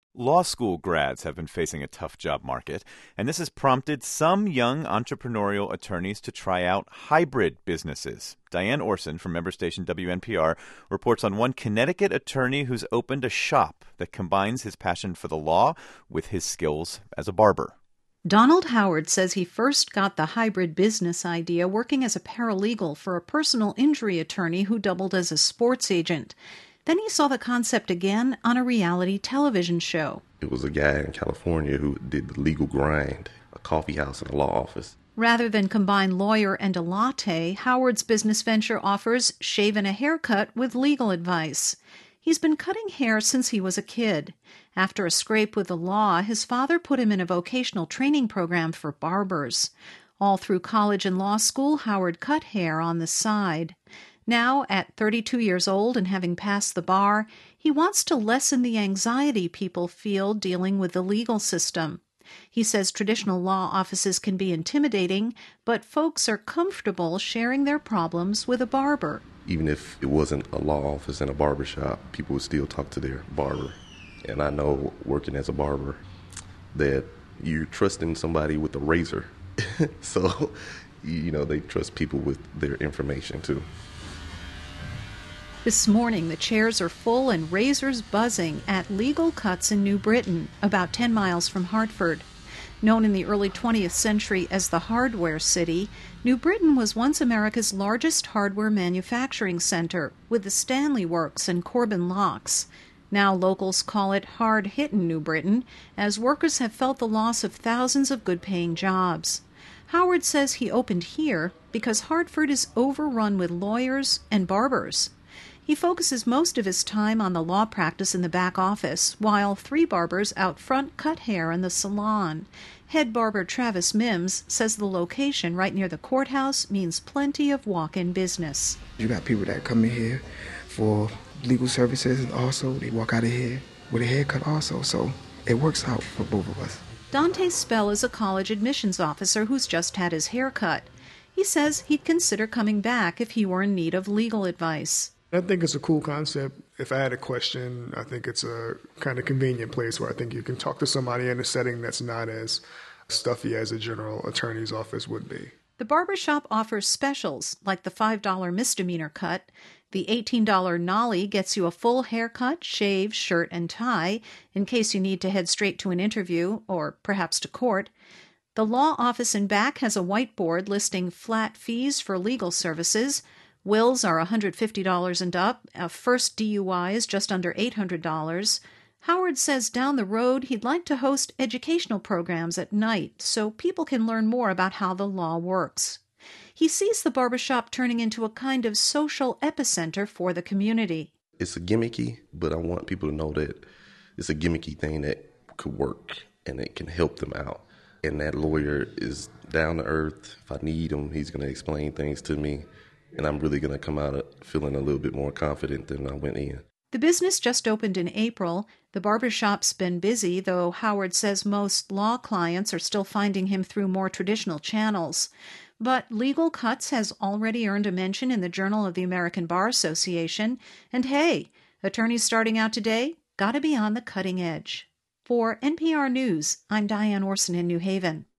Law school grads have been facing a tough job market, and this has prompted some young entrepreneurial attorneys to try out hybrid businesses. Diane Orson from member station WNPR reports on one Connecticut attorney who's opened a shop that combines his passion for the law with his skills as a barber. Donald Howard says he first got the hybrid business idea working as a paralegal for a personal injury attorney who doubled as a sports agent. Then he saw the concept again on a reality television show. It was a guy in California who did the legal grind, a coffee house and a law office. Rather than combine lawyer and a latte, Howard's business venture offers shave and a haircut with legal advice. He's been cutting hair since he was a kid. After a scrape with the law, his father put him in a vocational training program for barbers. All through college and law school, Howard cut hair on the side. Now, at 32 years old and having passed the bar, he wants to lessen the anxiety people feel dealing with the legal system. He says traditional law offices can be intimidating, but folks are comfortable sharing their problems with a barber. Even if it wasn't a law office and a barber shop, people would still talk to their barber. And I know, working as a barber, that you're trusting somebody with a razor. So, they trust people with their information, too. This morning, the chairs are full and razors buzzing at Legal Cuts in New Britain, about 10 miles from Hartford. Known in the early 20th century as the Hardware City, New Britain was once America's largest hardware manufacturing center, with the Stanley Works and Corbin Locks. Now locals call it hard-hittin' New Britain, as workers have felt the loss of thousands of good-paying jobs. Howard says he opened here because Hartford is overrun with lawyers and barbers. He focuses most of his time on the law practice in the back office, while 3 barbers out front cut hair in the salon. Head barber Travis Mims says the location right near the courthouse means plenty of walk-in business. You got people that come in here for legal services, and also they walk out of here with a haircut also, so it works out for both of us. Dante Spell is a college admissions officer who's just had his hair cut. He says he'd consider coming back if he were in need of legal advice. I think it's a cool concept. If I had a question, I think it's a kind of convenient place where I think you can talk to somebody in a setting that's not as stuffy as a general attorney's office would be. The barbershop offers specials, like the $5 misdemeanor cut. The $18 nollie gets you a full haircut, shave, shirt, and tie, in case you need to head straight to an interview, or perhaps to court. The law office in back has a whiteboard listing flat fees for legal services. Wills are $150 and up. A first DUI is just under $800. Howard says down the road he'd like to host educational programs at night so people can learn more about how the law works. He sees the barbershop turning into a kind of social epicenter for the community. It's a gimmicky, but I want people to know that it's a gimmicky thing that could work and it can help them out. And that lawyer is down to earth. If I need him, he's going to explain things to me. And I'm really going to come out feeling a little bit more confident than I went in. The business just opened in April. The barbershop's been busy, though Howard says most law clients are still finding him through more traditional channels. But Legal Cuts has already earned a mention in the Journal of the American Bar Association. And hey, attorneys starting out today gotta be on the cutting edge. For NPR News, I'm Diane Orson in New Haven.